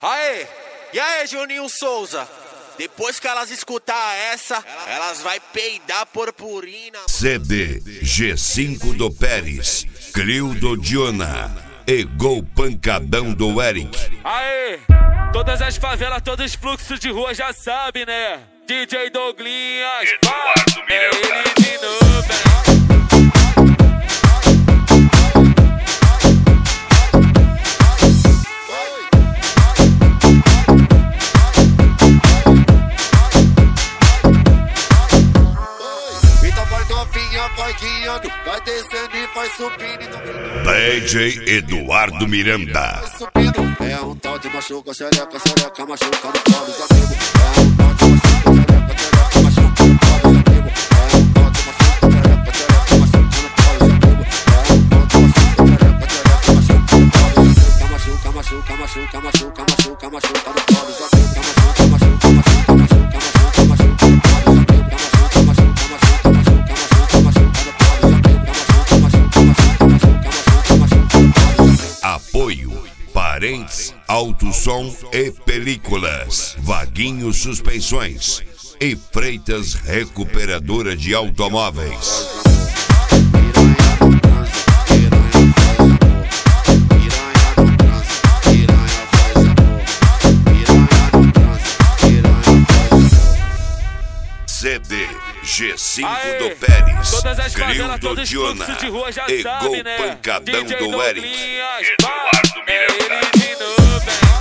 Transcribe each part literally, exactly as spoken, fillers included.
Aê! E aí, Juninho Souza? Depois que elas escutar essa, elas vai peidar purpurina. C D G cinco do Pérez, Crio do Diona e Gol Pancadão do Eric. Aê! Todas as favelas, todos os fluxos de rua já sabe, né? D J Douglinhas, Eduardo é Miranda. ele de novo, né? Vai guiando, vai descendo e vai subindo. D J Eduardo Miranda. Vai subindo. É um tal de machuca, xereca, xereca, machuca no pau dos amigos. É um tal de machuca, xereca, xereca, machuca no pau dos amigos. É um tal de machuca, xereca, xereca, machuca no pau dos amigos. É um tal de machuca, xereca, xereca, machuca no pau dos amigos. Machuca, machuca, machuca, machuca, machuca, machuca no pau dos amigos. Machuca, machuca, machuca, machuca, machuca, machuca no pau dos amigos. Machuca, machuca, machuca, machuca, machuca, machuca no pau dos amigos. Machuca, machuca, machuca, machuca, machuca, machuca. Apoio Parentes, Alto Som e Películas, Vaguinho Suspensões e Freitas Recuperadora de Automóveis. C D G cinco Aê! do Pérez, Todas as Crio favelas, do todos os Diona fluxos de rua já e sabe, Gol né? Pancadão D J do Eric. Douglinhas, Eduardo é ele Miranda. de novo, né?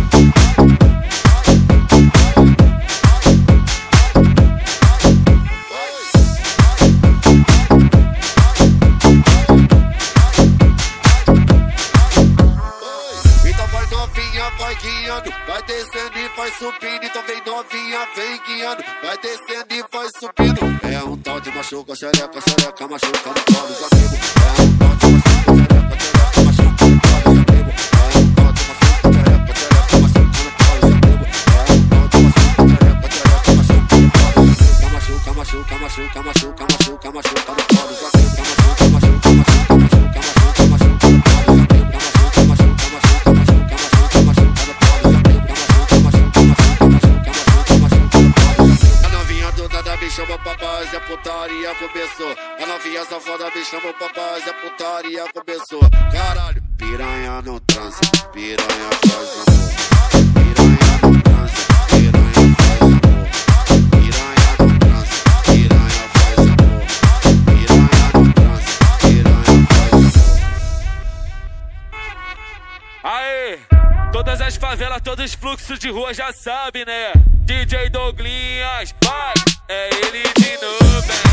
Então vai novinha, vai guiando, vai descendo e vai subindo. Então vem novinha, vem guiando, vai descendo e vai subindo. É um tal de machuca, xereca, xereca, machuca no pau dos amigos. É um tal de machuca, xereca, xereca, machuca no pau dos amigos. É um tal de machuca, xereca, xereca, machuca no pau dos amigos. É um tal de machuca, xereca, xereca, machuca no pau dos amigos. Machuca, machuca, machuca, machuca, machuca, machuca no pau dos amigos. Machuca, machuca, machuca, machuca, machuca, machuca no pau dos amigos. Machuca, machuca, machuca, machuca, machuca, machuca no pau dos amigos. Machuca, machuca, machuca, machuca, machuca, machuca no pau dos amigos. A novinha do nada me chama pra paz e a putaria começou. A novinha safada me chama pra paz e a putaria começou. Caralho, piranha não transa, piranha faz amor. Piranha não transa, piranha faz amor. Piranha não transa, piranha faz amor. Piranha não transa, piranha faz amor. Aê! Todas as favelas, todos os fluxos de rua já sabe, né? D J Douglinhas, vai, é ele de novo, né?